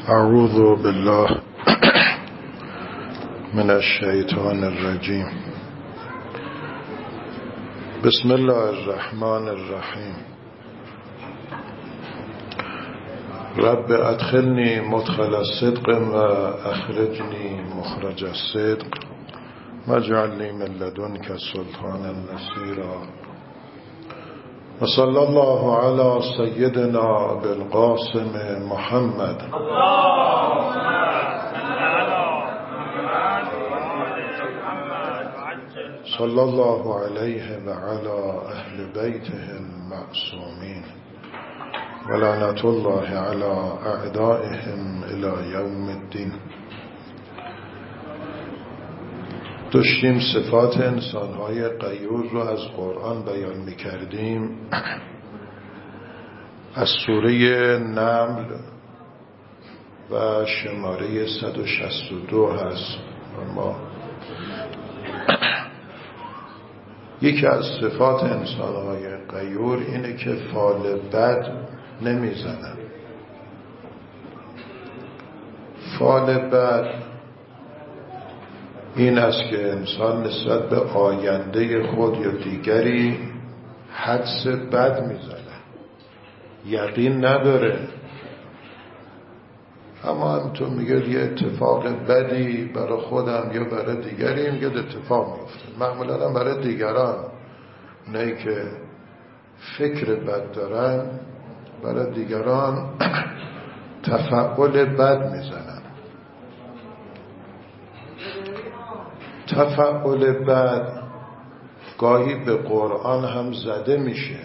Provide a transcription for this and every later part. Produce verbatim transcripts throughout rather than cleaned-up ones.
اعوذ بالله من الشیطان الرجیم. بسم الله الرحمن الرحیم. رب ادخلنی مدخل صدق و اخرجنی مخرج صدق واجعلنی من لدنک سلطانا نصیرا. و صلی الله علی سیدنا بالقاسم محمد صلی الله علیه و علی اهل بیته المعصومین و لعنت الله علی اعدائهم الی یوم الدین. داشتیم صفات انسانهای غیور رو از قرآن بیان می کردیم. از سوره نمل و شماره صد و شصت و دو هست. اما یکی از صفات انسانهای غیور اینه که فال بد نمی زنن. فال بد این است که انسان نسبت به آینده خود یا دیگری حدس بد میزنه، یقین نداره، اما همینطور میگه یه اتفاق بدی برای خودم یا برای دیگری میگه اتفاق میفته. معمولا هم برای دیگران، نه که فکر بد دارن، برای دیگران تفعول بد میزنن. تفعول بد گاهی به قرآن هم زده میشه.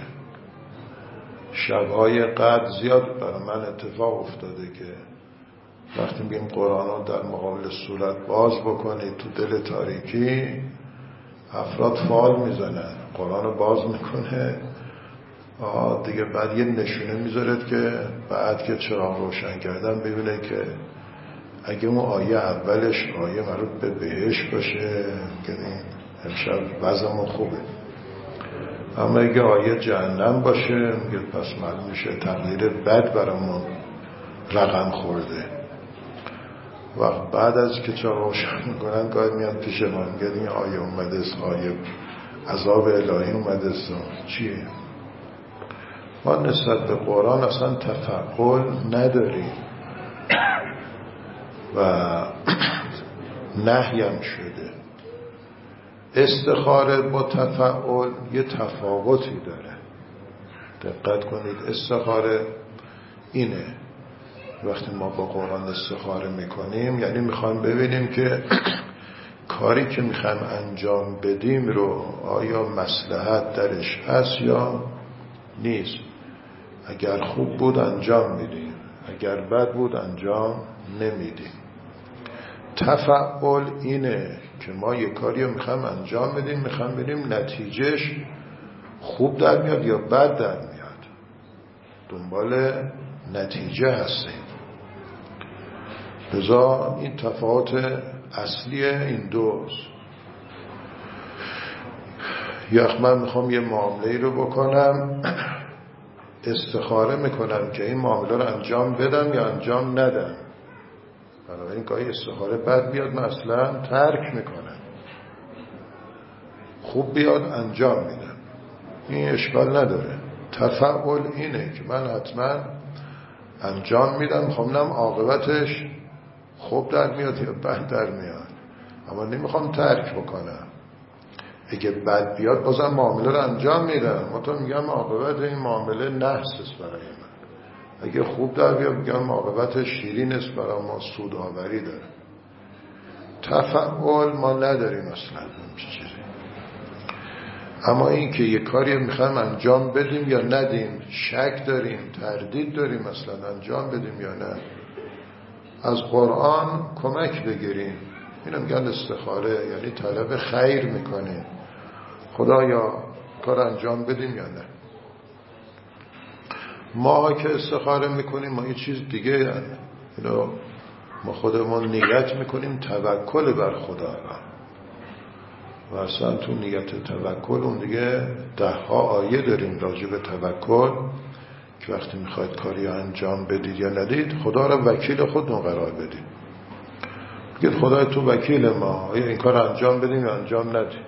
شبهای قدر زیاد برای من اتفاق افتاده که وقتی میگیم قرآن رو در مقابل صورت باز بکنید تو دل تاریکی، افراد فال میزنن، قرآن رو باز میکنه دیگه، بعد یه نشونه میذارد که بعد که چراغ روشن کردن ببینه که اگه اون آیه اولش آیه مربوط به بهشت باشه که امشب وضعمون خوبه، اما اگه آیه جهنم باشه میگه پس معلوم میشه تغییر بد برامون رقم خورده. و بعد از که چراغ روشن میکنن گاهی میاد پیش ما میگه این آیه اومده است، آیه عذاب الهی اومده است. چیه؟ ما نسبت به قرآن اصلا تفعول نداریم و نهیم شده. استخاره با تفعول یه تفاوتی داره. دقت کنید، استخاره اینه وقتی ما با قرآن استخاره میکنیم یعنی میخوایم ببینیم که کاری که میخوایم انجام بدیم رو آیا مصلحت درش هست یا نیست. اگر خوب بود انجام میدیم، اگر بد بود انجام نمیدیم. تفعول اینه که ما یک کاری رو میخوایم انجام بدیم، میخوایم ببینیم نتیجهش خوب در میاد یا بد در میاد، دنبال نتیجه هستیم. لذا این تفاوت اصلی این دوست. یا من میخوام یه معامله رو بکنم، استخاره میکنم که این معامله رو انجام بدم یا انجام ندم. بنابراین گاهی استخاره بد بیاد من اصلا ترک میکنم، خوب بیاد انجام میدم، این اشکال نداره. تفعول اینه که من حتما انجام میدم، میخوام نم عاقبتش خوب در میاد یا بد در میاد، اما نمیخوام ترک بکنم. اگه بد بیاد بازم معامله رو انجام میدم، ما تو میگم عاقبت این معامله نحس است برای من. اگه خوب در بیاد میگم عاقبت شیرین است برای ما، سود آوری داره. تفعول ما نداریم اصلا چیزی. اما این که یک کاری میخوایم انجام بدیم یا ندیم، شک داریم، تردید داریم اصلا انجام بدیم یا نه، از قرآن کمک بگیریم. اینو میگن استخاره، یعنی طلب خیر میکنیم. خدایا کار انجام بدیم یا نه. ما که استخاره میکنیم ما یه چیز دیگه، یعنی اینو ما خودمون نیت میکنیم توکل بر خدا و اصلا تو نیت توکل اون دیگه ده ها آیه داریم راجع به توکل که وقتی میخواید کاری انجام بدید یا ندید خدا را وکیل خودتون قرار بدید. بگید خدای تو وکیل ما، آیا این کار انجام بدیم یا انجام ندیم.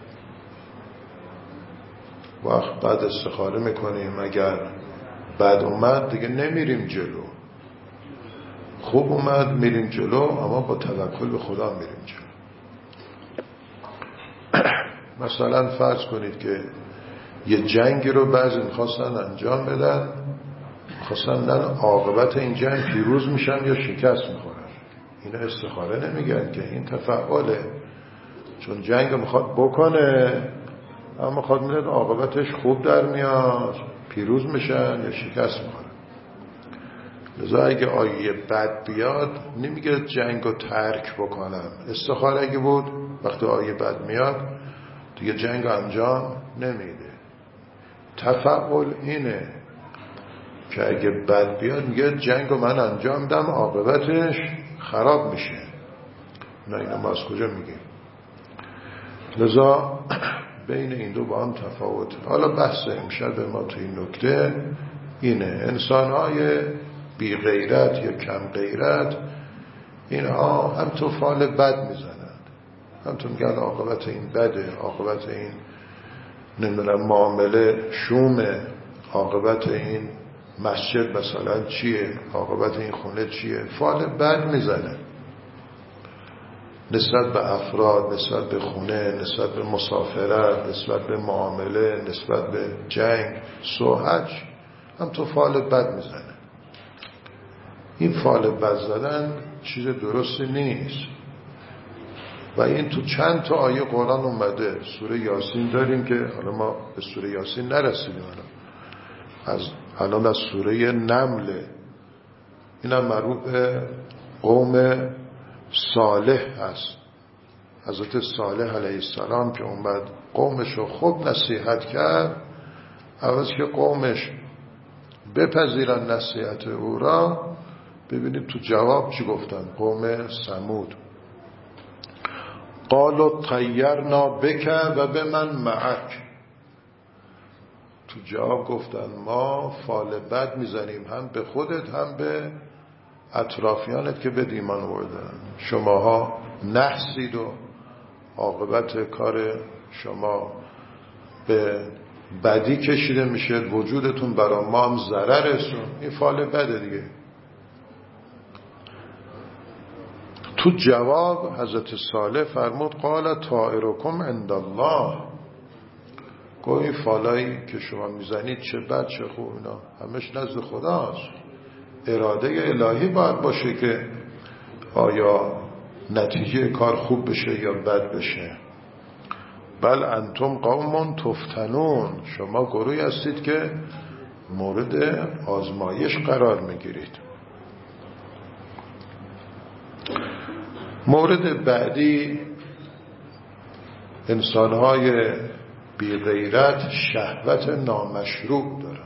وقت بعد استخاره میکنیم، اگر بد اومد دیگه نمیریم جلو، خوب اومد میریم جلو، اما با توکل به خدا میریم جلو. مثلا فرض کنید که یه جنگی رو بعضی میخواستن انجام بدن، میخواستن بدن عاقبت این جنگ پیروز میشن یا شکست میخورن. اینا استخاره نمیگن که این تفعاله، چون جنگ میخواد بکنه اما میخواد میدن عاقبتش خوب در میاد، پیروز میشن یا شکست میخورن. لذا اگه آیه بد بیاد نمیگه جنگ رو ترک بکنم. استخاره اگه بود وقتی آیه بد میاد دیگه جنگ رو انجام نمیده. تفعول اینه که اگه بد بیاد میگه جنگ رو من انجام دم عاقبتش خراب میشه. نه اینو ما از کجا میگیم؟ لذا بین این دو با هم تفاوت. حالا بحث امشب ما تو این نکته اینه، انسان‌های بی غیرت یا کم غیرت اینها هم تو فال بد میزنند، هم تو میگن عاقبت این بده، عاقبت این نمیدونم معامله شومه، عاقبت این مسجد مثلا چیه، عاقبت این خونه چیه، فال بد میزنه نسبت به افراد، نسبت به خونه، نسبت به مسافرت، نسبت به معامله، نسبت به جنگ، سوحج هم تو فال بد میزنه. این فال بد زدن چیز درستی نیست و این تو چند تا آیه قرآن اومده. سوره یاسین داریم که حالا ما به سوره یاسین نرسیدیم، از الان از سوره نمل، این هم مربوط به قوم صالح هست. حضرت صالح علیه السلام که اومد قومش رو خوب نصیحت کرد، عوض که قومش بپذیرن نصیحت او را، ببینید تو جواب چی گفتن. قوم ثمود قالوا طیرنا بک و به من معک، تو جواب گفتن ما فال بد میزنیم هم به خودت هم به اطرافیانت که به ایمان آوردن. شماها نحسید و عاقبت کار شما به بدی کشیده میشه، وجودتون برای ما هم ضرر رسون. این فال بده دیگه. تو جواب حضرت صالح فرمود قال طائرکم عند الله، گوی فالایی که شما میزنید چه بد چه خوب، اینا همش نزد خداست. اراده الهی باید باشه که آیا نتیجه کار خوب بشه یا بد بشه. بل انتم قوم تفتنون، شما گروهی هستید که مورد آزمایش قرار میگیرید. مورد بعدی، انسانهای بی غیرت شهوت نامشروع دارن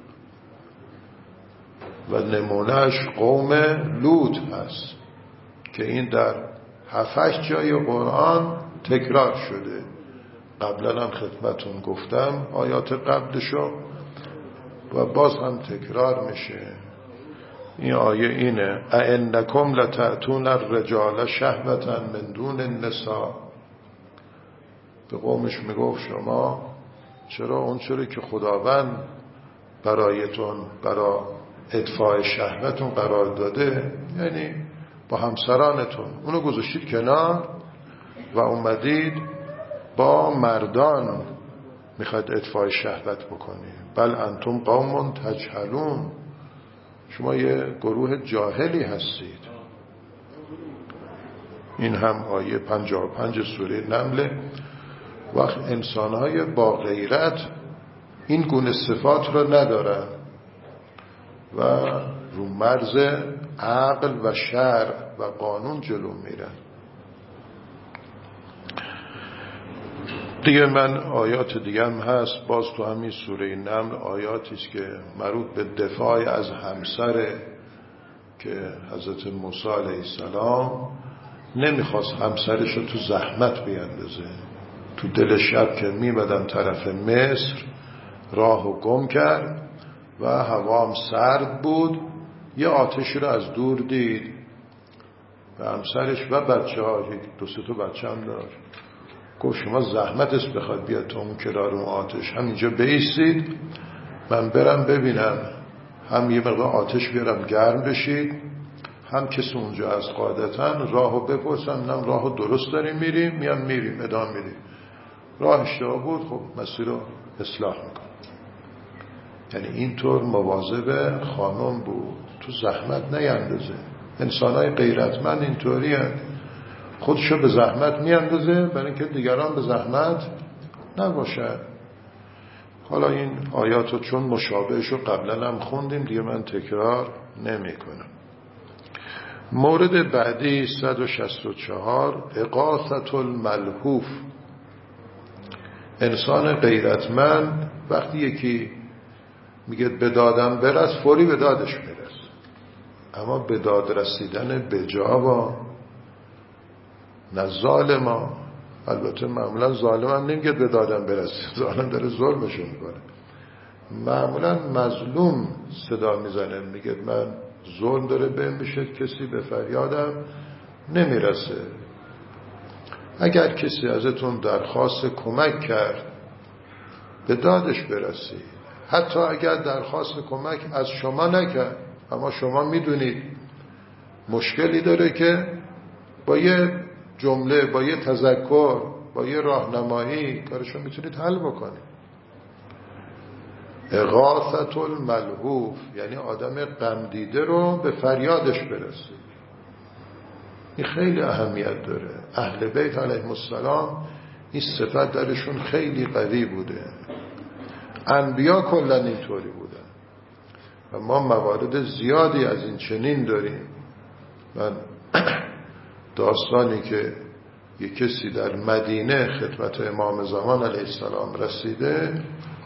و نمونهش قوم لوط هست که این در هفتش جای قرآن تکرار شده. قبلا هم خدمتون گفتم آیات قبلشو و باز هم تکرار میشه. این آیه اینه ائنکم لتأتون الرجال شهوة من دون النساء. به قومش میگفت شما چرا اون چرا که خداوند برایتون برای ادفاع شهوتون قرار داده، یعنی با همسرانتون، اونو گذاشتید کنار و اومدید با مردان میخواید ادفاع شهوت بکنید. بل انتم قوم تجهلون، شما یه گروه جاهلی هستید. این هم آیه پنجاه و پنج سوره نمله. وقت انسانهای با غیرت این گونه صفات رو ندارن و رو مرز عقل و شرع و قانون جلو میرن. دیگه من آیات دیگه هم هست باز تو همین سوره نمل، آیاتی است که مربوط به دفاع از همسر که حضرت موسی علیه السلام نمیخواست همسرش رو تو زحمت بیندازه. تو دل شب که میمدن طرف مصر راه و گم کرد و هوام سرد بود. یه آتشی رو از دور دید و همسرش و بچه ها، دو سه تا بچه هم داشت، گفت شما زحمت است بخواد بیاد تو اون کنار اون آتش، همینجا بایستید من برم ببینم، هم یه مقدار آتش بیارم گرم بشید، هم کسی اونجا از قاعدتاً راهو بپرسم نم راهو درست داریم میریم میان میریم ادامه میریم. راه اشتباه بود، خب مسیر رو اصلاح میکنم. یعنی اینطور مواظب خانم بود تو زحمت نیندازه. انسانای غیرتمند اینطوری هست، خودشو به زحمت میاندازه برای اینکه دیگران به زحمت نباشن. حالا این آیاتو چون مشابهشو قبلا هم خوندیم دیگه من تکرار نمی کنم. مورد بعدی صد و شصت و چهار اغاثة الملهوف. انسان غیرتمند وقتی یکی میگه به دادم برس فوری به دادش میرس، اما به داد رسیدن به جا با نه ظالما. البته معمولا ظالم هم نمیگه به دادم برس، ظالم داره ظلمشو میکنه. معمولا مظلوم صدا میزنه میگه من ظلم داره بهم میشه، کسی به فریادم نمیرسه. اگر کسی ازتون درخواست کمک کرد به دادش برسید، حتی اگر درخواست کمک از شما نکرد اما شما میدونید مشکلی داره که با یه جمله، با یه تذکر، با یه راهنمایی کارشو میتونید حل بکنید. اغاثة الملهوف یعنی آدم غم دیده رو به فریادش برسید. این خیلی اهمیت داره. اهل بیت علیهم السلام این صفت درشون خیلی قوی بوده. انبیا کلا اینطوری بودن و ما موارد زیادی از این چنین داریم. من داستانی که یک کسی در مدینه خدمت امام زمان علیه السلام رسیده،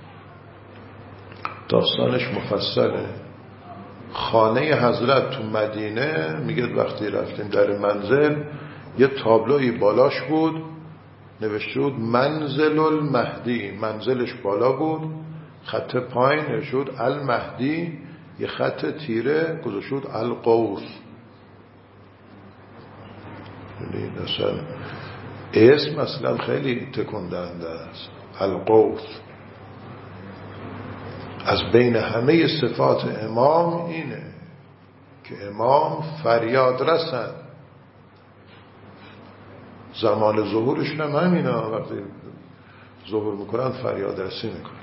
داستانش مفصله. خانه حضرت تو مدینه، میگه وقتی رفتیم در منزل یه تابلوی بالاش بود نوشته بود منزل المهدی، منزلش بالا بود، خط پایین نوشته بود المهدی، یه خط تیره گذاشته بود القوس. یعنی مثلا اسم اصلا خیلی تکون دهنده است، القوس. از بین همه صفات امام اینه که امام فریاد رسن. زمان ظهورشون هم همینا، وقتی ظهور میکنن فریاد رسی میکنن.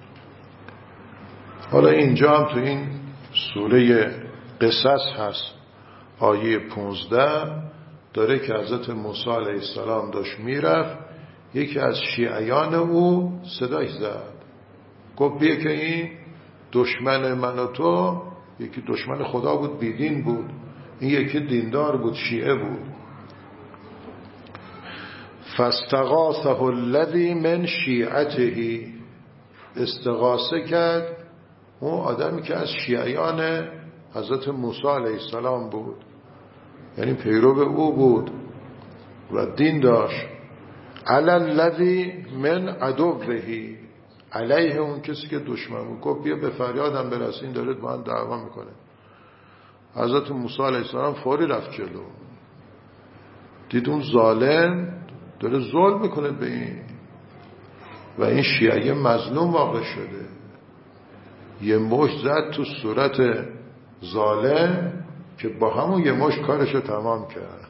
حالا اینجا هم تو این سوره قصص هست آیه پونزده داره که حضرت موسی علیه السلام داشت میرفت، یکی از شیعیان او صداش زد، گفت بیا که این دشمن من و تو، یکی دشمن خدا بود بیدین بود، این یکی دیندار بود شیعه بود. فاستغاثه الذی من شیعته، استغاثه کرد اون آدمی که از شیعیان حضرت موسی علیه السلام بود، یعنی پیرو او بود و دین داشت. علی الذی من عدوه، علیه اون کسی که دشمن بود. گفت بیا به فریادم برس، این داره با هم دعوا میکنه. حضرت موسی علیه السلام فوری رفت جلو، دید اون ظالم داره ظلم میکنه به این و این شیعه مظلوم واقع شده. یه مشت زد تو صورت ظالم که با همون یه مشت کارشو تمام کرد.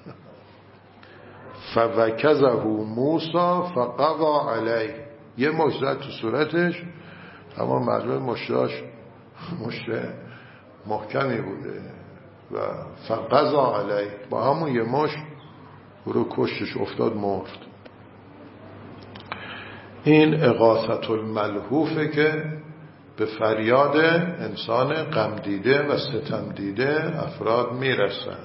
فوکزه موسی فقضا علیه، یه مشت زد تو صورتش، اما معلوم مشتاش مشت محکمی بوده و فقضا علیه، با همون یه مشت رو کشتش، افتاد مرد. این اغاثة الملهوفه که به فریاد انسان غم دیده و ستم دیده افراد میرسن.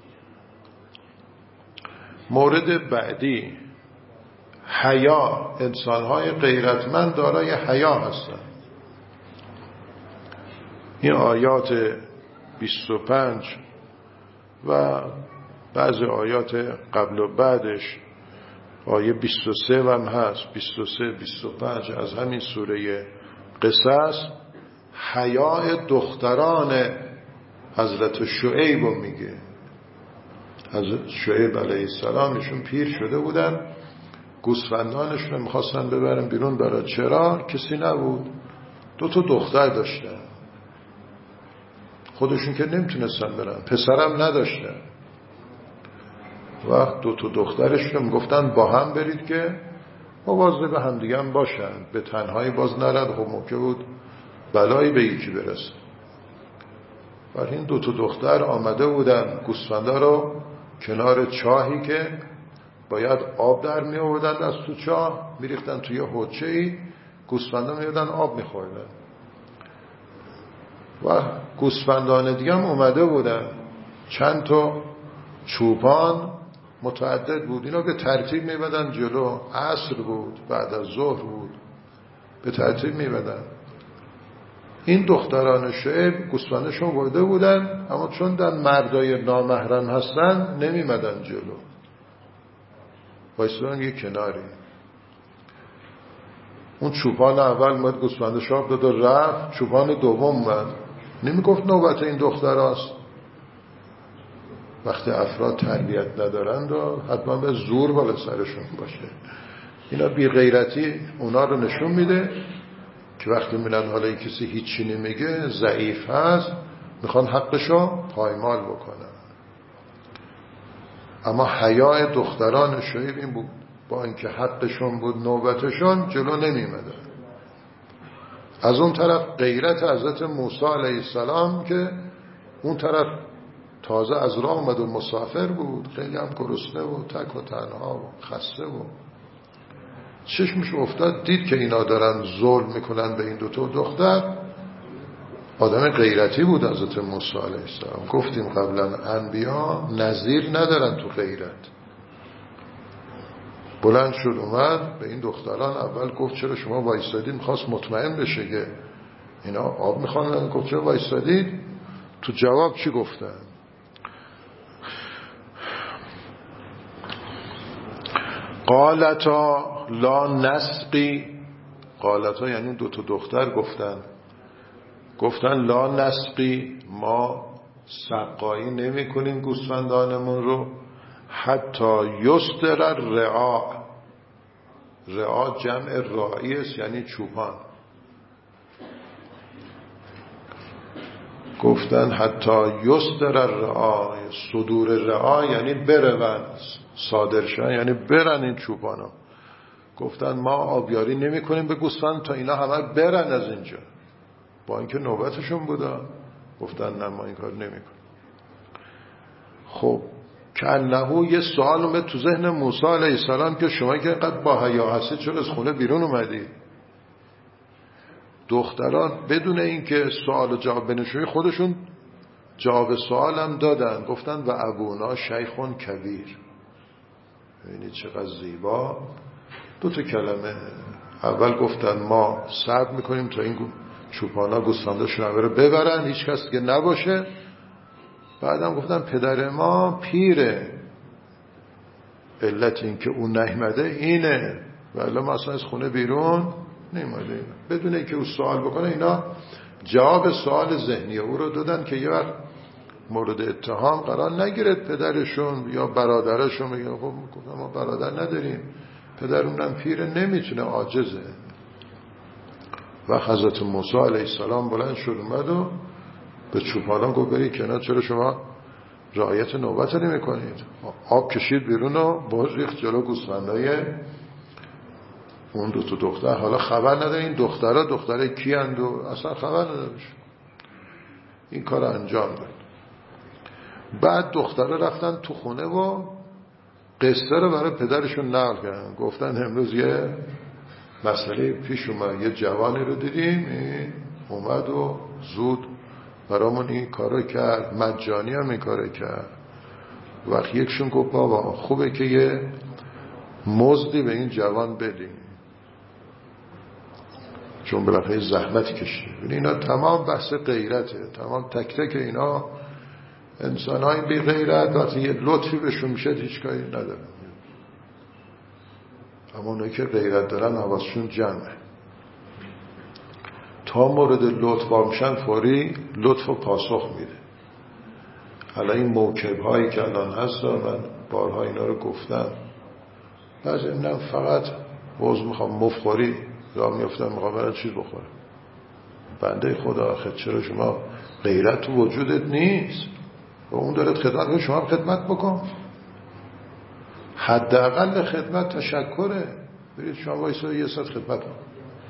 مورد بعدی حیا. انسانهای غیرتمند دارای حیا هستند. این آیات بیست و پنج و بعضی آیات قبل و بعدش، آیه بیست و سه هم هست، بیست و سه بیست و پنج از همین سوره قصص، حیاء دختران حضرت شعیب رو میگه. حضرت شعیب علیه السلام ایشون پیر شده بودن، گوسفندانشون رو میخواستن ببرن بیرون، برای چرا؟ کسی نبود. دو تا دختر داشتن، خودشون که نمیتونستن برن، پسرم نداشتن. وقت دو تا دخترشون میگفتن با هم برید که مواظب به هم دیگه هم باشن، به تنهایی باز نرد. خب موقع بود بلایی به یکی برسه. برای این دو تا دختر آمده بودن گوسفندا رو کنار چاهی که باید آب در می آوردن از تو چاه، میریختن توی حوضه‌ای، گوسفندا میادن آب میخوردن. و گوسفندان دیگه هم اومده بودن، چند تا چوپان متعدد بود، اینا به ترتیب میبدن جلو. عصر بود، بعد از ظهر بود، به ترتیب میبدن. این دختران شعیب گوسفندشون برده بودن، اما چون در مردای نامحرم هستن نمیمدن جلو، وایسادن یه کناری. اون چوپان اول اومد گوسفندش آب داد و رفت، چوپان دوم اومد، نمیگفت نوبت این دختر هست. وقتی افراد تربیت ندارند و حتما به زور بالا سرشون باشه. اینا بی غیرتی اونا رو نشون میده که وقتی میلن حالا کسی هیچی نمیگه، ضعیف هست، میخوان حقشو پایمال بکنن. اما حیاء دختران شعیب این بود، با اینکه حقشون بود نوبتشون جلو نمیمدن. از اون طرف غیرت حضرت موسی علیه السلام که اون طرف تازه از راه اومد و مسافر بود، خیلی هم گرسنه بود، تک و تنها و خسته بود. چشمش افتاد دید که اینا دارن ظلم میکنن به این دوتا دختر. آدم غیرتی بود حضرت موسی علیه السلام. گفتیم قبلا انبیا نظیر ندارن تو غیرت. بلند شد اومد به این دختران، اول گفت چرا شما وایستادید، میخواست مطمئن بشه که اینا آب میخوانن. گفت چرا وایستادید؟ تو جواب چی گفتن؟ قالتا لا نسقی. قالتا یعنی دو تا دختر گفتن گفتن لا نسقی، ما سقایی نمی کنیم گوسفندانمون رو، حتی یصدر الرعا. رعا جمع راعی است، یعنی چوپان. گفتن حتی یصدر الرعا، صدور رعا یعنی برون، صادر شدن یعنی برن این چوپانا. گفتن ما آبیاری نمی کنیم به گوسفند تا اینا همه برن از اینجا، با اینکه نوبتشون بودا. گفتن نه ما این کار نمی کنیم. خب کنهو یه سوال اومد تو ذهن موسی علیه السلام که شما که اینقدر با حیا هستید چرا از خونه بیرون اومدید؟ دختران بدون اینکه سوال و جواب بنشوی خودشون جواب سوال هم دادن. گفتن و ابونا شیخون کبیر. ببینید چقدر زیبا دو تا کلمه. اول گفتن ما صبر میکنیم تا این چوپانا گوسفنداشون رو ببرن، هیچ کس که نباشه. بعدم گفتن پدر ما پیره، علت این که اون نیامده اینه، ولی ما اصلا از خونه بیرون نیامده. بدون اینکه او سوال بکنه اینا جواب سوال ذهنی او رو دادن که یه وقت مورد اتهام قرار نگیرد پدرشون یا برادرشون. میگه خب ما برادر نداریم، پدرمونم پیره، نمیتونه، عاجزه. و حضرت موسی علیه السلام بلند شد اومد و به چوپانان گفت برید کنار، چرا شما رعایت نوبت نمی کنید؟ آب کشید بیرون و باز ریخت جلو گوسفندای اون دو تا دختر. حالا خبر نداره این دخترها دختره کی اند و اصلا خبر نداره. این کار انجام داد. بعد دخترها رفتن تو خونه و قصه رو برای پدرشون نقل کردن. گفتن امروز یه مسئله پیش اومد، یه جوانی رو دیدیم این اومد و زود برامون این کارو کرد، مجانی هم این کارو کرد. وقت یکشون گفت بابا خوبه که یه مزدی به این جوان بدیم، چون بالاخره زحمت کشید. اینا تمام بحث غیرته، تمام تک تک اینا انسان های بی غیرت وقتی یه لطفی بهشون میشه هیچ کاری ندارن. اما اونایی که غیرت دارن حواسشون جمعه. تا مورد لطف میشن فوری لطف و پاسخ میده. حالا این موکب هایی که الان هست من بارها اینا رو گفتم، بعضی من فقط عوض میخوام مفخوری را میفتم میخوام برای چیز بخورم. بنده خدا آخه چرا شما غیرت تو وجودت نیست و اون دارد خدمت کنه، شما خدمت بکن. حداقل خدمت تشکره. برید شما وایسا یه ساعت خدمت کن.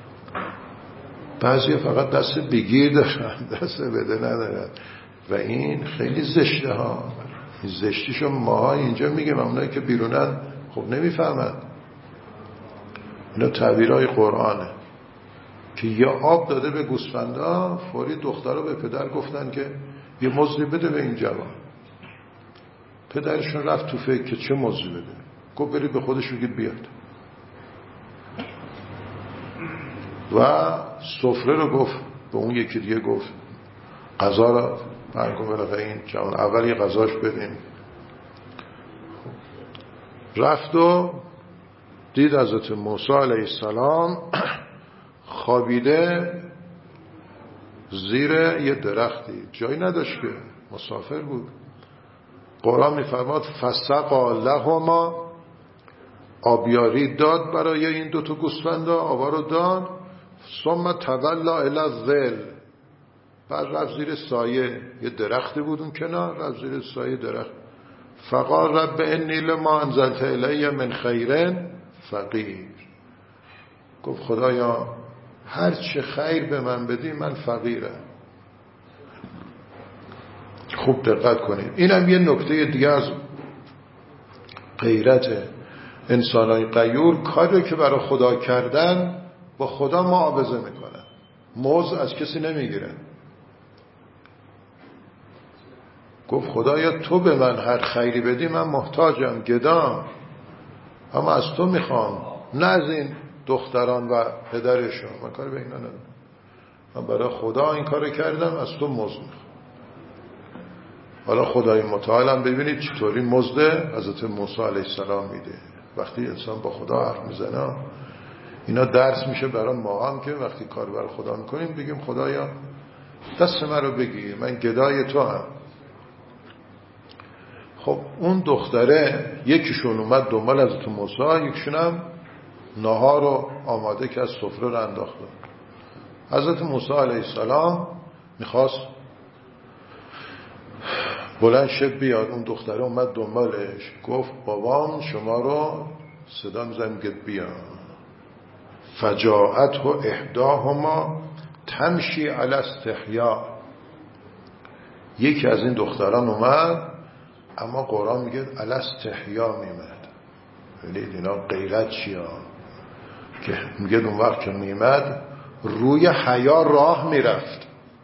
بعضی فقط دست بگیر دارن، دست بده ندارن و این خیلی زشته ها. این زشتیشو ما اینجا میگیم، اونایی که بیرونن خب نمیفهمن. اینا تعبیرهای قرآنه که یا آب داده به گوسفندا، فوری دخترها به پدر گفتن که یه مزدی بده به این جوان. پدرشون رفت تو فکر که چه مزدی بده، گفت برید به خودش بگید بیاد. و سفره رو گفت به اون یکی دیگه، گفت غذا رو برگو بلقه این جوان اول یه غذاش بدیم. رفت و دید حضرت موسی علیه السلام خوابیده زیر یه درختی، جایی نداشت که مسافر بود. قرآن میفرماد فسقا لهما، آبیاری داد برای این دوتا گوسفندا، آبا رو داد. ثم تولا الی الظل، بعد رفت زیر سایه یه درختی بود اون کنار، رفت زیر سایه درخت. فقال رب انی لما انزلت الی من خیر فقیر، گفت خدایا هر چه خیر به من بدی من فقیرم. خوب دقت کنید، اینم یه نکته دیگه از غیرت انسانای غیور، کاری که برای خدا کردن با خدا معاوضه میکنن، موز از کسی نمیگیرن. گفت خدایا تو به من هر خیری بدی من محتاجم، گدام، اما از تو میخوام، نه از این دختران و پدرشون. من کاری به اینا ندارم، من برای خدا این کار کردم، از تو مزد میخوام. حالا خدای متعالم ببینید چطوری مزد حضرت موسی علیه السلام میده. وقتی انسان با خدا حرف میزنه اینا درس میشه برای ما هم که وقتی کار برای خدا میکنیم بگیم خدایا دست من رو بگیر، من گدای تو هم. خب اون دختره یکیشون اومد دنبال حضرت موسی، یکیشون هم نهار رو آماده که از سفره رو انداخته. حضرت موسی علیه السلام میخواست بلند شد بیاد، اون دختره اومد دنبالش، گفت بابام شما رو صدا میزنم که بیا. فجاءته احداهما تمشی علی استحیا، یکی از این دختران اومد، اما قرآن میگه علی استحیا میمد. ببینید اینا غیرت چیه که میگه اون وقت که میمد روی حیا راه میرفت.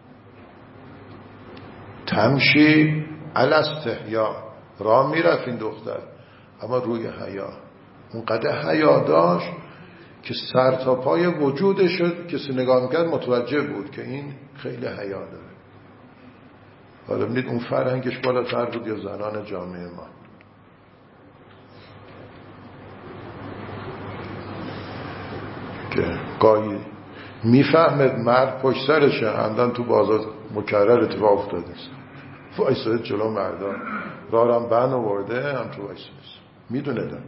تمشی علی استحیا، راه میرفت این دختر اما روی حیا. اونقدر حیا داشت که سر تا پای وجودش کسی نگاه میکرد متوجه بود که این خیلی حیا داره. حالا ببینید اون فرهنگش بالاتر بود یا زنان جامعه ما. که گاهی میفهمد مرد پشت سرشه، همدن تو بازار مکرر اتفاق افتاده است، وایساده جلو مردان رارم بند آورده هم تو وایساده میدونه ده.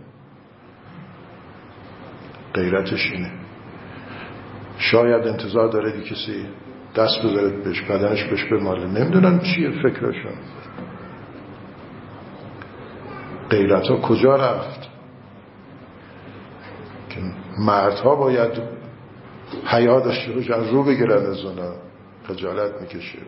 غیرتش اینه. شاید انتظار داره دی کسی دست بذاره بهش، بدنش بهش بماله، نمیدونم چیه فکرشون. غیرت ها کجا رفت که مردها باید حیا داشته باشن، رو بگیرن از اونا، خجالت میکشه.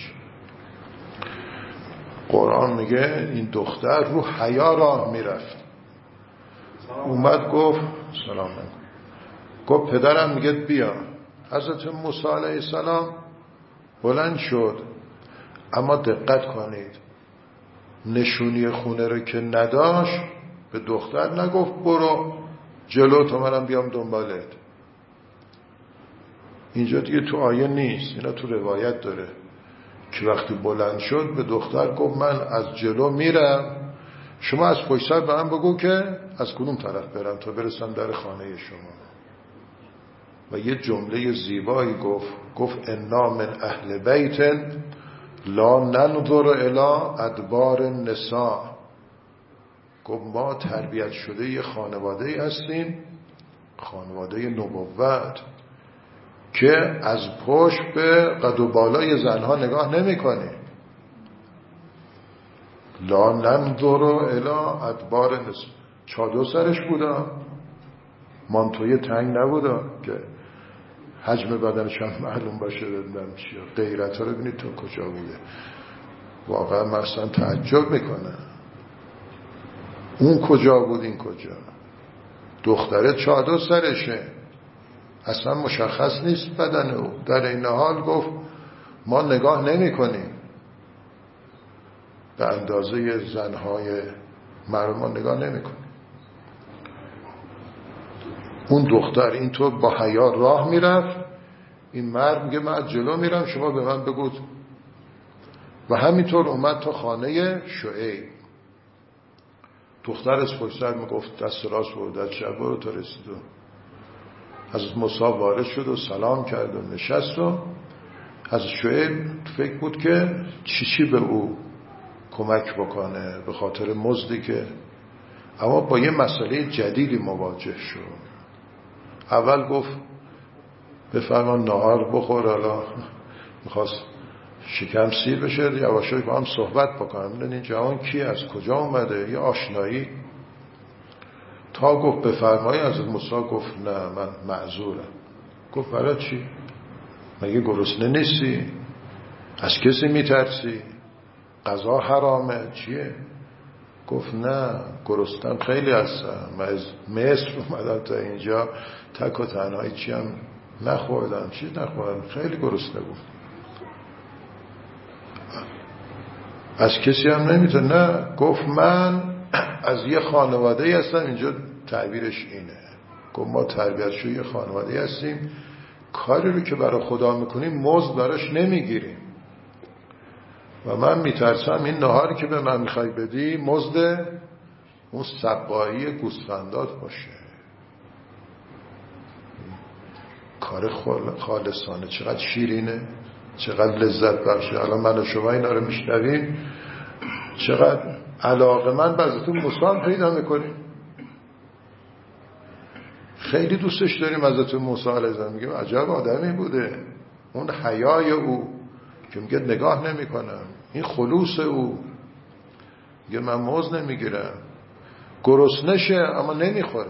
قرآن میگه این دختر رو حیا راه میرفت. اومد گفت سلام علیکم، گفت پدرم میگه بیا. حضرت موسی علیه السلام بلند شد، اما دقت کنید نشونی خونه رو که نداشت به دختر نگفت برو جلو تا منم بیام دنبالت. اینجا دیگه تو آیه نیست، اینا تو روایت داره که وقتی بلند شد به دختر گفت من از جلو میرم، شما از پشت سر به من بگو که از کدوم طرف برم تا برسم در خانه شما. و یه جمله زیبایی گفت گفت انا من اهل بیت لا ننظر الی ادبار النساء. گفت ما تربیت شده یه خانواده هستیم، خانواده نبوت، که از پشت به قد و بالای زنها نگاه نمی کنیم. لا ننظر الی ادبار النساء. چادر سرش بودا، مانتوی تنگ نبودا که حجم بدنش هم معلوم باشه. بدنم چیه غیرت ها رو ببینید تو کجا بوده. واقعا من اصلا تعجب میکنم اون کجا بود این کجا. دختره چادر سرشه، اصلا مشخص نیست بدن او. در این حال گفت ما نگاه نمی کنیم به اندازه زنهای مردم، ما نگاه نمی کنیم. اون دختر اینطور با حیا راه میرفت، این مرد میگه من از جلو میرم شما به من بگو. و همینطور اومد تا خانه شعیب. دختر از پشت سر میگفت دست راست بود دست چپ برو تا رسید. حضرت موسی وارد شد و سلام کرد و نشست و حضرت شعیب فکر بود که چی چی به او کمک بکنه به خاطر مزدی که، اما با یه مسئله جدیدی مواجه شد. اول گفت بفرما نهار بخور، حالا میخواست شکم سیر بشه، یواشکی با هم صحبت بکنم این جوان کی از کجا اومده، یه آشنایی. تا گفت بفرمایی حضرت موسی گفت نه من معذورم. گفت برای چی؟ مگه گرسنه نیستی؟ از کسی میترسی؟ غذا حرامه چیه؟ گفت نه گرسنم خیلی هستم، من از مصر اومدم تا اینجا تک و تنهایی چی هم نخوردم، چیز نخوردم، خیلی گرسنه بود. از کسی هم نمیتونه. نه گفت من از یه خانواده هستم، اینجا تعبیرش اینه. گفت ما تربیت شو یه خانواده هستیم، کاری رو که برای خدا میکنیم مزد براش نمیگیریم و من میترسم این نهاری که به من میخوای بدی مزد اون سبایی گوسفندات باشه. کار خالصانه چقدر شیرینه، چقدر لذت بخشه. الان من و شما اینا رو میشنویم چقدر علاقه من بعضتون موسی پیدا میکنیم، خیلی دوستش داریم ازتون موسی علیه السلام. میگیم عجب آدمی بوده، اون حیای او که میگه نگاه نمی کنم، این خلوص او میگه من موز نمیگیرم، گرسنشه اما نمیخوره.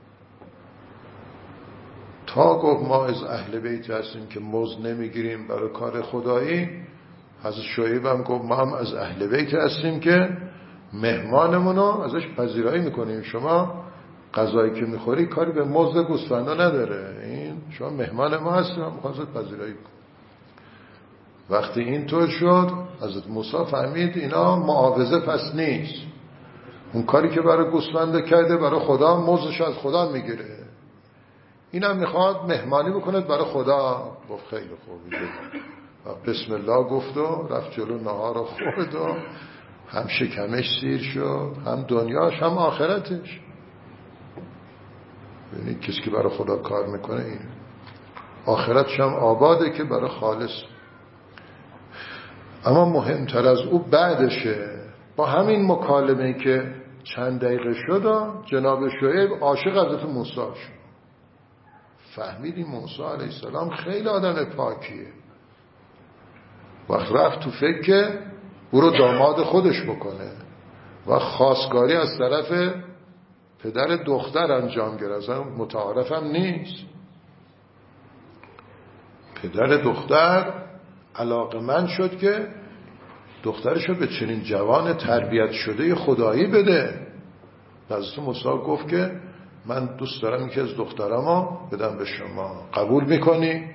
تا گفت ما از اهل بیت هستیم که موز نمیگیریم برای کار خدایی، حضرت شعیب هم گفت ما هم از اهل بیت هستیم که مهمانمونو ازش پذیرایی میکنیم. شما غذایی که میخوری کاری به موز گوسفندا نداره، این شما مهمان ما هستیم هم میخواد پذیرایی کن. وقتی اینطور شد حضرت موسی فهمید اینا معاوضه پس نیست، اون کاری که برای گوسفنده کرده برای خدا موزش از خدا میگیره، اینم میخواد مهمانی بکنه برای خدا. گفت خیلی خوبی و بسم الله گفت و رفت جلو نهار رو خورد و هم شکمش سیر شد، هم دنیاش هم آخرتش. ببینید کسی که برای خدا کار میکنه این آخرتش هم آباده که برای خالص. اما مهمتر از او بعدشه. با همین مکالمه که چند دقیقه شد جناب شعیب عاشق حضرت موسی شد. فهمیدی موسی علیه السلام خیلی آدم پاکیه. وقت رفت تو فکر که او رو داماد خودش بکنه و خواستگاری از طرف پدر دختر انجام گرفت. متعارف هم نیست. پدر دختر علاقمند شد که دخترشو به چنین جوان تربیت شده خدایی بده. حضرت موسی گفت که من دوست دارم یکی از دخترامو بدم به شما، قبول میکنی؟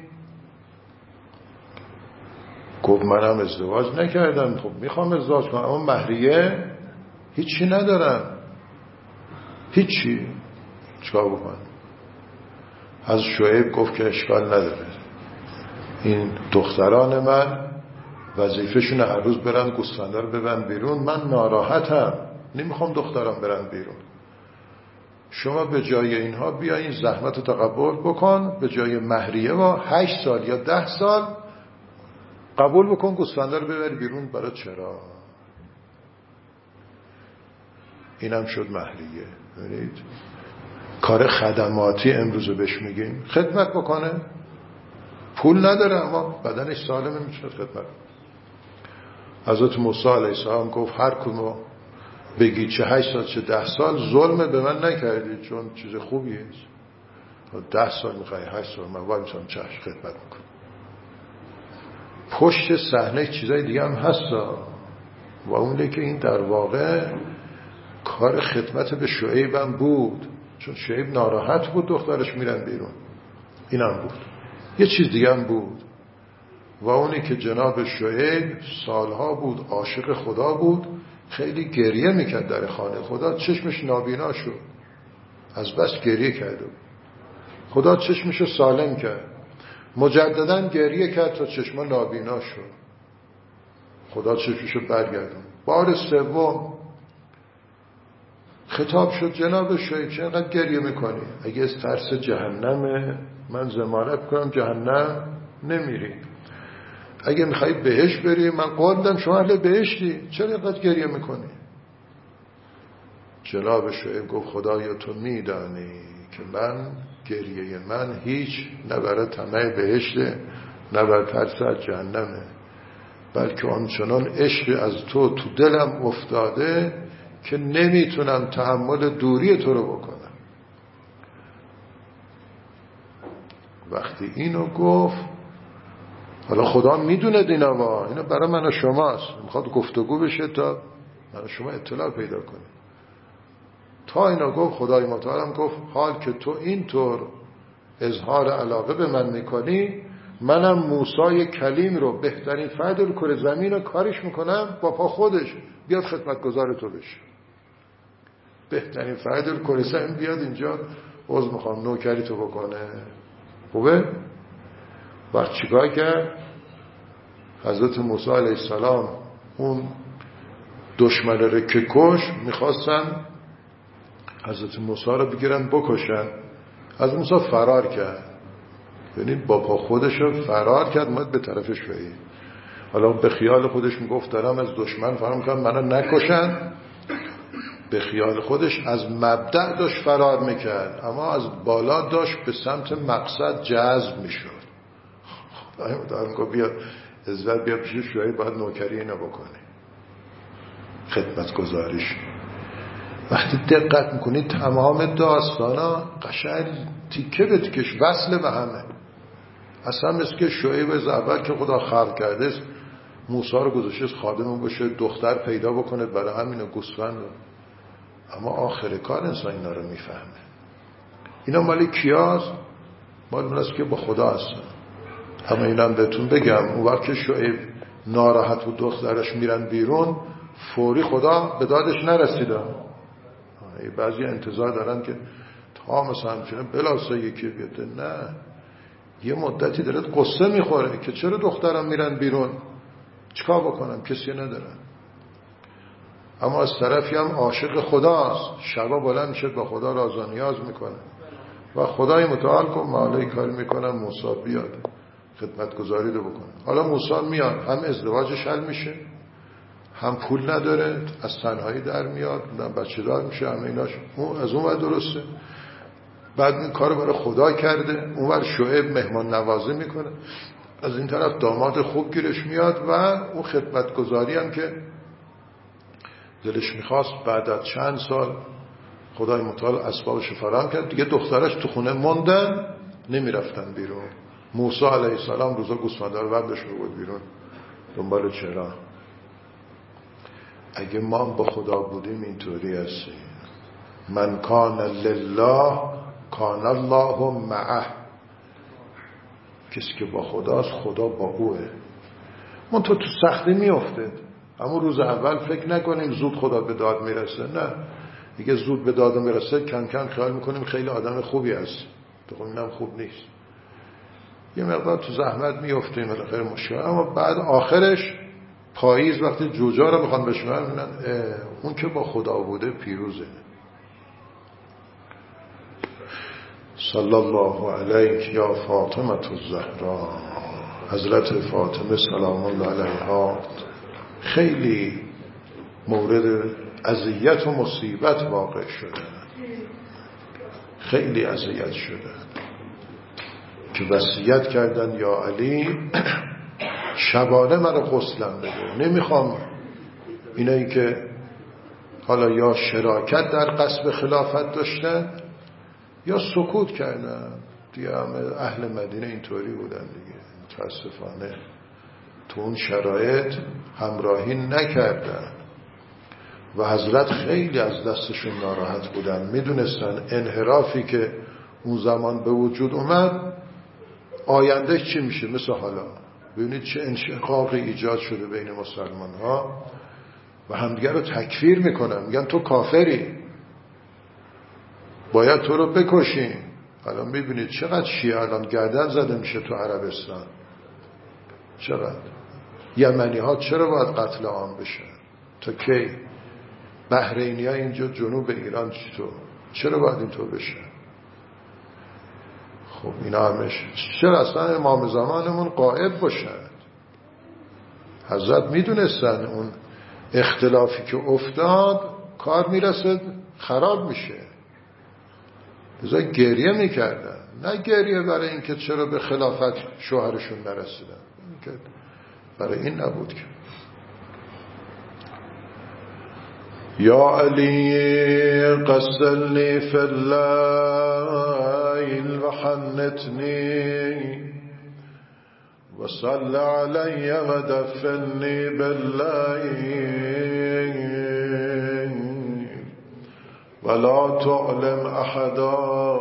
گفت منم ازدواج نکردم، خب میخوام ازدواج کنم اما مهریه هیچی ندارم. هیچی؟ چیکار بکنم؟ از شعیب گفت که اشکال نداره، این دختران من وظیفه‌شون هر روز برن گوسفندا رو ببرن بیرون، من ناراحتم نمیخوام دخترم برن بیرون. شما به جای اینها بیا این زحمت رو تقبل بکن، به جای مهریه ما هشت سال یا ده سال قبول بکن گوسفنده رو ببری بیرون. برای چرا؟ اینم شد مهریه. ببینید کار خدماتی امروز بهش میگیم، خدمت بکنه، پول نداره اما بدنش سالمه، میتونه خدمت. حضرت موسی علیه السلام گفت هر کدوم بگی چه هشت سال چه ده سال ظلم به من نکردید، چون چیز خوبیه. ده سال میخوای هشت سال، من وای میشم چشم خدمت میکنم. پشت صحنه چیزای دیگه هم هستا و اونه که این در واقع کار خدمت به شعیب هم بود، چون شعیب ناراحت بود دخترش میرن بیرون. این هم بود. یه چیز دیگه هم بود و اونی که جناب شعیب سالها بود عاشق خدا بود، خیلی گریه میکرد در خانه خدا، چشمش نابینا شد، از بس گریه کرد. خدا چشمشو سالم کرد، مجددا گریه کرد تا چشما نابینا شد، خدا چشمشو برگردون. بار سوم خطاب شد جناب شعیب چه اینقدر گریه میکنی؟ اگه از ترس جهنمه من ضمانت کنم جهنم نمیری. اگه میخوایی بهش بری من قول میدم شما اهل بهشتی، چرا اینقدر گریه میکنی؟ جناب شعیب گفت خدایا تو میدانی که من گریه من هیچ نه برای طمع بهشته نه برای ترس از جهنمه، بلکه آنچنان عشق از تو تو دلم افتاده که نمیتونم تحمل دوری تو رو بکنم. وقتی اینو گفت، حالا خدا میدونه دینا با اینا برای من و شماست، میخواد گفتگو بشه تا من و شما اطلاع پیدا کنیم. تا اینا گفت خدای متعال گفت حال که تو اینطور اظهار علاقه به من میکنی، منم موسی کلیم رو بهترین فرد کره زمین رو کارش میکنم با پا خودش بیاد خدمتگزار تو بشه. بهترین فرد کره زمین بیاد اینجا عذر میخوام نوکری تو بکنه. خوبه؟ وقت چیکار کرد؟ حضرت موسی علیه السلام اون دشمن رو که کش، میخواستن حضرت موسی رو بگیرن بکشن. حضرت موسی فرار کرد، یعنی با پا خودش رو فرار کرد اومد به طرف شعیب. حالا به خیال خودش میگفت دارم از دشمن فرار میکنم منو نکشن، به خیال خودش از مبدأ داشت فرار میکرد اما از بالا داشت به سمت مقصد جذب میشد. خدای متعال گفت بیا ازور بیا پیش شعیب باید نوکری اینو بکنه، خدمت گزارش. وقتی دقت میکنید تمام داستانا قشنگ تیکه به تیکش وصله به همه. اصلا مثل که شعیب از اول که خدا خلق کرده است موسی رو گذاشته خادم باشه، دختر پیدا بکنه برای همین گوسفند. اما آخر کار انسان اینا رو میفهمه. اینا مال کیاست؟ مال اوناست که با خدا هستن. اما اینم بهتون بگم اون وقت که شعیب ناراحت بود دخترش میرن بیرون، فوری خدا به دادش نرسیده. بعضی انتظار دارن که تا مثلا چنه بلاسه یکی بیاده، نه، یه مدتی داره قصه میخوره که چرا دخترم میرن بیرون، چیکار بکنم، کسی ندارن. اما از طرفی هم عاشق خداست، شبا بلند میشه با خدا راز و نیاز میکنه و خدای متعال کن مالای کار میکنم موسی بیاد خدمتگزاری رو بکنه. حالا موسی میاد هم ازدواجش حل میشه، هم پول نداره، از تنهایی در میاد، هم بچه دار میشه، همه ایناش اون از اون ور درسته. بعد این کارو برای خدا کرده، اون ور شعیب مهمان نوازی میکنه، از این طرف داماد خوب گیرش میاد و اون خدمتگزاری هم که دلش میخواست بعد از چند سال خدای متعال اسبابش فراهم کرد، دیگه دخترش تو خونه موندن نمیرفتن بیرون. موسی علیه السلام روزا گوسفندا رو برداشت بود بیرون دنبال چرا. اگه ما با خدا بودیم اینطوری هستیم، من کان لله کان الله معه. کسی که با خداست خدا با اوه. من تو تو سختی میافتید اما روز اول فکر نکنیم زود خدا به داد میرسه، نه، دیگه زود به داد میرسه کم کم خیال میکنیم خیلی آدم خوبی هست، تو خب اینم خوب نیست. یه مقدار تو زحمت میافتیم بالاخره مشکل، اما بعد آخرش پاییز وقتی جوجا رو میخوان بشنون میبینن اون که با خدا بوده پیروزه. صلی الله علیک یا فاطمه الزهرا. حضرت فاطمه سلام الله علیها خیلی مورد اذیت و مصیبت واقع شده، خیلی اذیت شده که وصیت کردن یا علی شبانه منو غسلم بده. نمیخوام اینایی که حالا یا شراکت در قصب خلافت داشتن یا سکوت کردن دیگه، همه اهل مدینه اینطوری بودن دیگه، متاسفانه تو اون شرایط همراهی نکردن و حضرت خیلی از دستشون ناراحت بودن. میدونستن انحرافی که اون زمان به وجود اومد آینده چی میشه. مثل حالا ببینید چه انشقاقی ایجاد شده بین مسلمان ها و همدیگه رو تکفیر میکنن، میگن تو کافری، باید تو رو بکشیم. الان میبینید چقدر شیعه الان گردن زده میشه تو عربستان، چقدر یمنی ها چرا باید قتل عام بشه؟ تا کی؟ بحرینی ها اینجا جنوب ایران چطور؟ چرا باید اینطور بشه؟ خب اینا همش چرا اصلا امام زمانمون غائب باشد؟ حضرت میدونستن اون اختلافی که افتاد کار میرسد خراب میشه، لذا گریه میکردن. نه گریه برای اینکه چرا به خلافت شوهرشون نرسیدن، برای این نبود که یا علی قسلنی فی اللیل و حنتنی و صل علی و دفنی باللیل ولا تعلم احدا.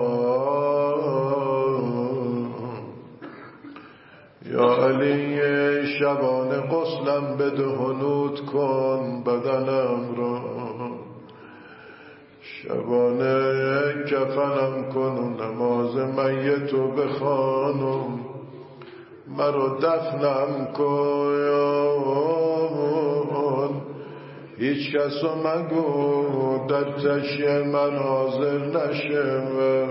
یا علی شبانه غسلم بده، حنوط کن بدنم را، شبانه کفنم کن، نماز میتو بخوانم، مرا دفنم کن. هیچ کسو مگو در تشییع من حاضر نشه.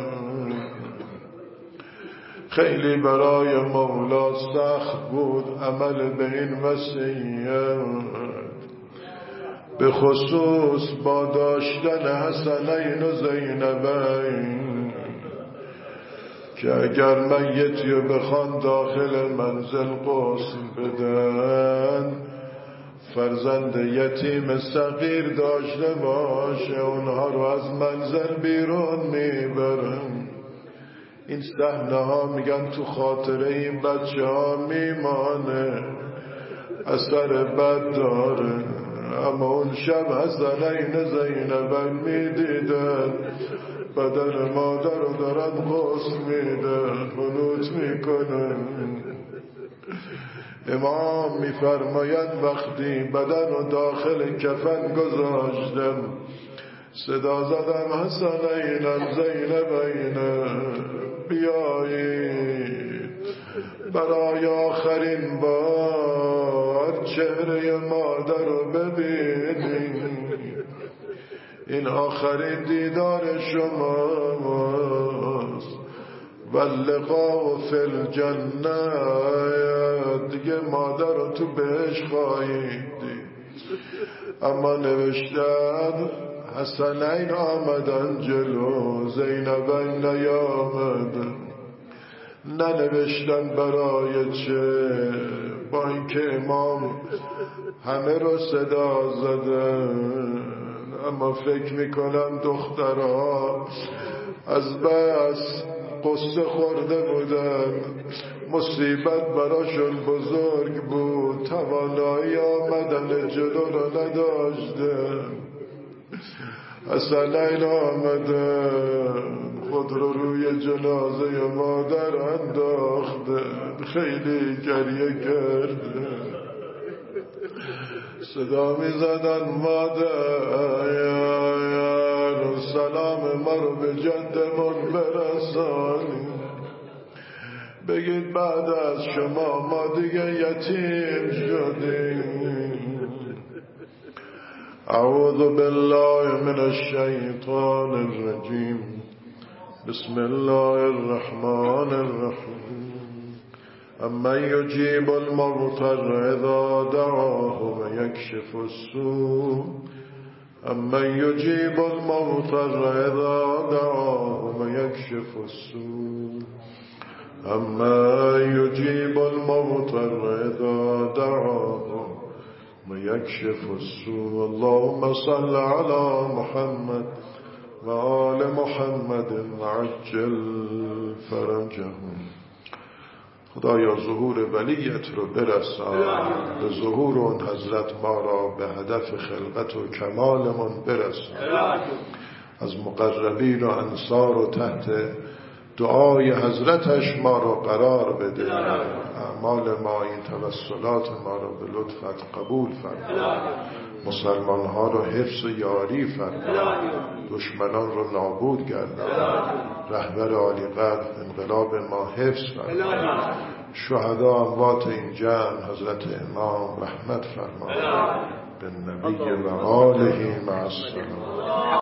خیلی برای مولا سخت بود عمل به این وصیت، به خصوص با داشتن حسنین و زینبین که اگر میتی رو بخوان داخل منزل غسل بدن، فرزند یتیم صغیر داشته باشه اونها رو از منزل بیرون میبرن. این صحنه ها میگن تو خاطره این بچه ها میمانه، اثر بد داره. اما اون شب حسنین زینبن میدیدن بدن مادر رو دارن غسل میدن، حنوط میکنن. امام میفرماید وقتی بدن رو داخل کفن گذاشتم، صدا زدم حسنینم زینبینم بیایید برای آخرین بار چهره مادر رو ببینید، این آخرین دیدار شماست. واللقاء فی الجنه، دیگه مادر رو تو بهش خواهید دید. اما نوشتن حسنین آمدن جلو، زینبین نیامدن. ننوشتن برای چه، با اینکه امام همه رو صدا زدن، اما فکر میکنم دخترها از بس قصه خورده بودن، مصیبت براشون بزرگ بود، توانایی آمدن جلو رو نداشتن. حسنین آمدن خود رو روی جنازه مادر انداختن، خیلی گریه کردن، صدا می زدن مادر سلام ما رو به جدمون برسانی، بگید بعد از شما ما دیگه یتیم شدیم. اعوذ بالله من الشیطان الرجیم. بسم الله الرحمن الرحیم امن یجیب المضطر اذا دعاه ویکشف السوء امن یجیب المضطر اذا دعاه ویکشف السوء امن یجیب المضطر اذا دعاه ويكشف السوء اللهم صل على محمد وآل محمد وعجل فرجهم. خدایا ظهور ولیت رو برسان، به ظهور اون حضرت ما را به هدف خلقت و کمالمون برسان، از مقربین و انصار و تحت دعای حضرتش ما رو قرار بده، اعمال ما این توسلات ما رو به لطفت قبول فرما، مسلمان ها رو حفظ و یاری فرما، دشمنان رو نابود گردان، رهبر عالی قدر انقلاب ما حفظ فرما، شهدا اموات این جمع حضرت امام رحمت فرما، به نبی و آله مع السلام.